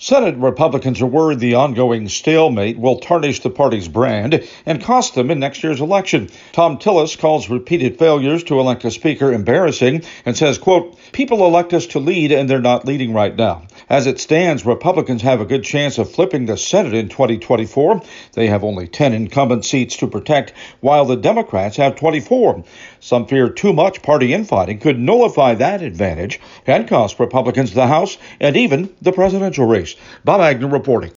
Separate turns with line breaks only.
Senate Republicans are worried the ongoing stalemate will tarnish the party's brand and cost them in next year's election. Thom Tillis calls repeated failures to elect a speaker embarrassing and says, quote, "People elect us to lead and they're not leading right now. As it stands, Republicans have a good chance of flipping the Senate in 2024. They have only 10 incumbent seats to protect, while the Democrats have 24. Some fear too much party infighting could nullify that advantage and cost Republicans the House and even the presidential race." Bob Agnew reporting.